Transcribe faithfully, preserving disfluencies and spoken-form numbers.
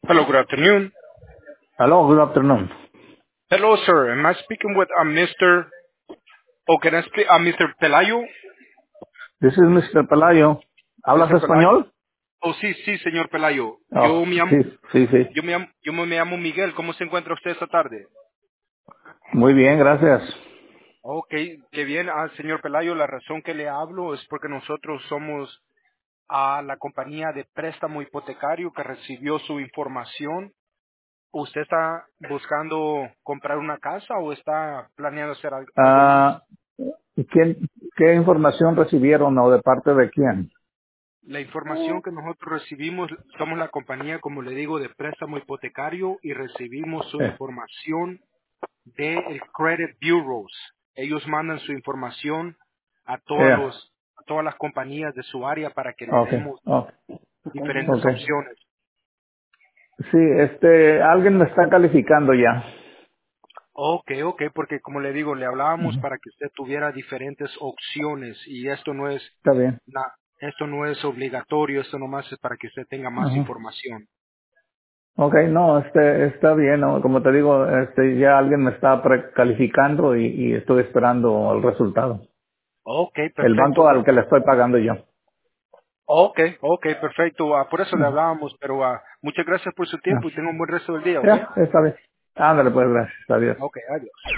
Hello, good afternoon. Hello, good afternoon. Hello, sir. Am I speaking with uh, mister Oh, can I speak uh, mister Pelayo? This is mister Pelayo. ¿Hablas mister Pelayo. español? Oh, sí, sí, señor Pelayo. Oh, Yo me llamo, sí, sí, sí. yo me llamo, yo me llamo Miguel. ¿Cómo se encuentra usted esta tarde? Muy bien, gracias. Ok, qué bien. Ah, señor Pelayo, la razón que le hablo es porque nosotros somos a la compañía de préstamo hipotecario que recibió su información. ¿Usted está buscando comprar una casa o está planeando hacer al- algo más? Ah, ¿quién, ¿Qué información recibieron o de parte de quién? La información que nosotros recibimos, somos la compañía, como le digo, de préstamo hipotecario y recibimos su Eh, información de Credit Bureaus. Ellos mandan su información a todos yeah. los, a todas las compañías de su área para que le Okay, demos oh, diferentes okay. opciones. Sí, este, alguien me está calificando ya. Ok, ok, porque como le digo, le hablábamos Ujú. para que usted tuviera diferentes opciones y esto no es, Está bien. na- esto no es obligatorio, esto nomás es para que usted tenga más Ujú. información. Okay, no, este, está bien, ¿no? Como te digo, este, ya alguien me está precalificando y, y estoy esperando el resultado. Ok, El banco perfecto. al que le estoy pagando yo. Ok, ok, perfecto. Ah, por eso le Ujú. hablábamos, pero ah, muchas gracias por su Ah, tiempo y tenga un buen resto del día, ¿ok? ya, está bien. Ándale, pues, gracias. Adiós. Ok, adiós.